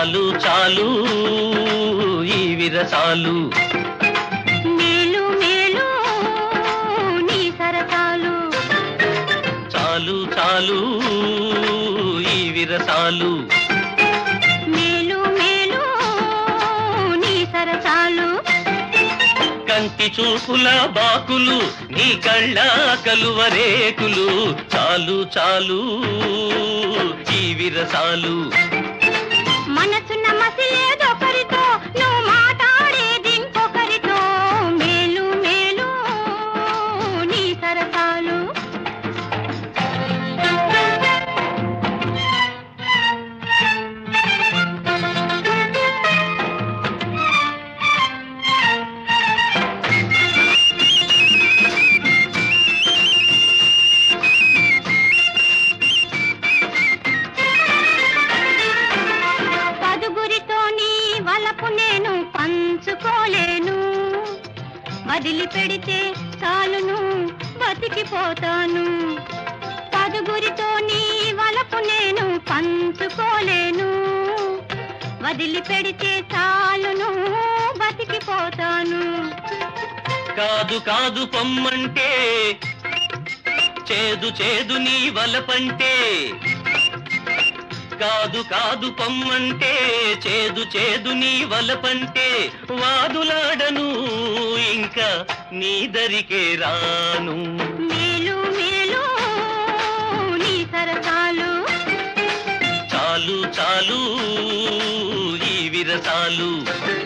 చాలు చాలు ఈ విరసాలు, మేలు మేలు నీ సరసాలు, చాలు చాలు ఈ విరసాలు, మేలు మేలు నీ సరసాలు. కంటి చూపుల బాకులు నీ కళ్ళ కలువరేకులు, చాలు చాలు ఈ విరసాలు. మనసున్న మసిలేదొకరితో నువ్వు మాట్లాడేది ఇంకొకరితో, మేలు మేలు నీ సరసాలు. పదుగురితో నీ వలపు నేను పంచుకోలేను, వదిలిపెడితే చాలును బతికిపోతాను. పదుగురితో నీ వలపు నేను పంచుకోలేను, వదిలిపెడితే చాలును బతికిపోతాను. కాదు కాదు పొమ్మంటే చేదు చేదు నీ వలపంటే, కాదు కాదు పొమ్మంటే చేదు చేదు నీ వలపంటే, వాదులాడను ఇంకా నీ దరికే రాను. మేలు మేలు నీ సరసాలు, చాలు చాలు ఈ విరసాలు.